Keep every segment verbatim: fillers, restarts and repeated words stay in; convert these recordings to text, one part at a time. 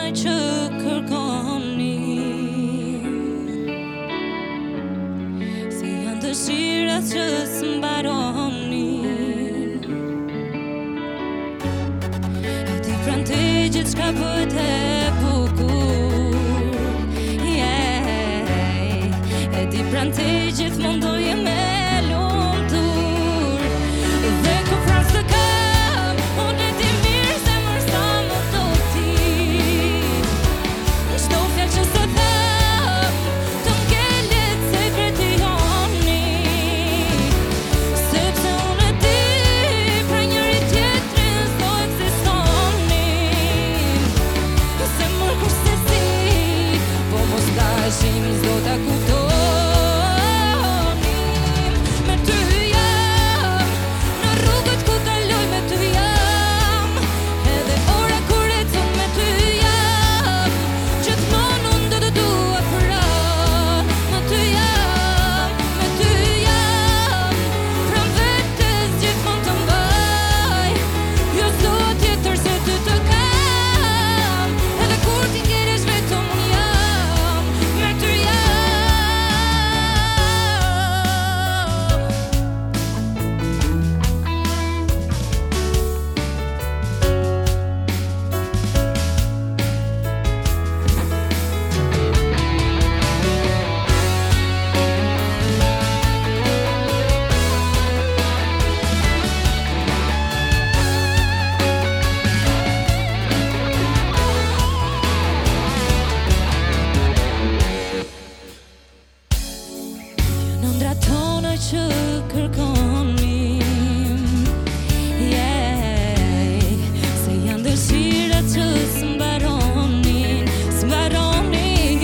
tona që kërkoni, se janë dëshirat që s'mbaroni. E di prante gjithçka bëhet e bukur, yeah. E di prante gjithmonë do jem e lumtur. Dhe ku pras të kam, unë e di mirë zemër sa më do ti. Çdo fjalë që s'e them, të ngelet sekreti joni. Sepse unë e di, pra njëri tjetrin s'do ekzistonin. Zemër kurse si, po mos dashim s'do ta kuptonim. Me ty jam, në rrugët ku kaloj me ty jam, edhe ora kur ecën me ty jam, gjithmonë unë do të dua pranë. Me ty jam, me ty jam, pranë vetes gjithmonë të mbaj. Jo s'do tjetër se ty të kam, edhe kur ti ngelesh vetëm unë jam. Me ty jam. Në ndrat tona që kërkoni, yeah. Se janë dëshirat që s'mbaronin, s'mbaronin.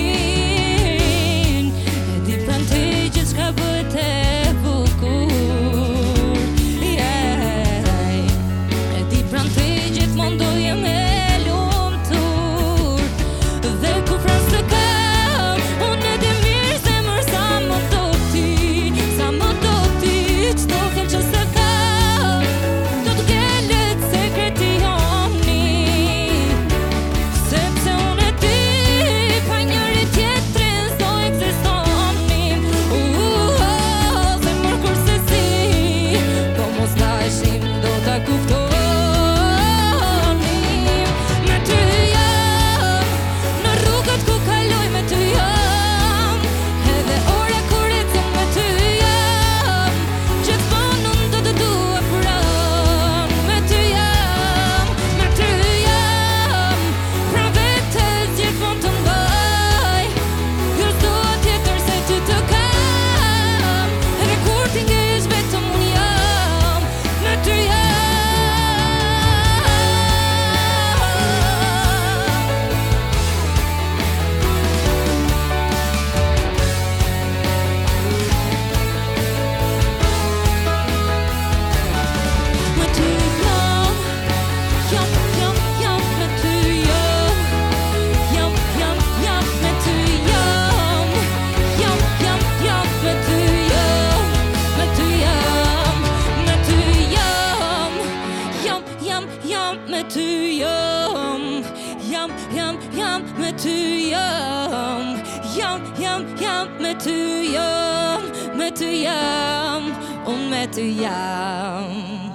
E di prante gjithçka bëhet e bukur, yeah. E di prante gjithmonë do jem e lumtur. Dhe ku pras të kam, unë e di mirë zemër sa më do ti, sa më do ti. Çdo fjalë që s'e them, do të ngelet sekreti joni. Sepse unë e di, pa njëri tjetrin s'do ekzistonim. Uh, zemër kurse si, po mos dashim do ta kuptonim. Me ty jam, në rrugët ku kaloj me ty jam, edhe ora kur ecën me ty jam, gjithmonë unë do të dua pranë. Me ty jam, me ty jam, pranë vetes gjithmonë të mbaj. Jo s'do tjetër se ty të kam, edhe kur ti ngelesh vetëm unë jam. Me ty jam. Me ty jam, jam, jam, jam, me ty jam. Jam, jam, jam, me ty jam. Jam, jam, jam, me ty jam. Me ty jam, me ty jam. Jam, jam, jam, me ty jam. Jam, jam, jam, me ty jam. Jam, jam, jam, me ty jam. Me ty jam, unë me ty jam.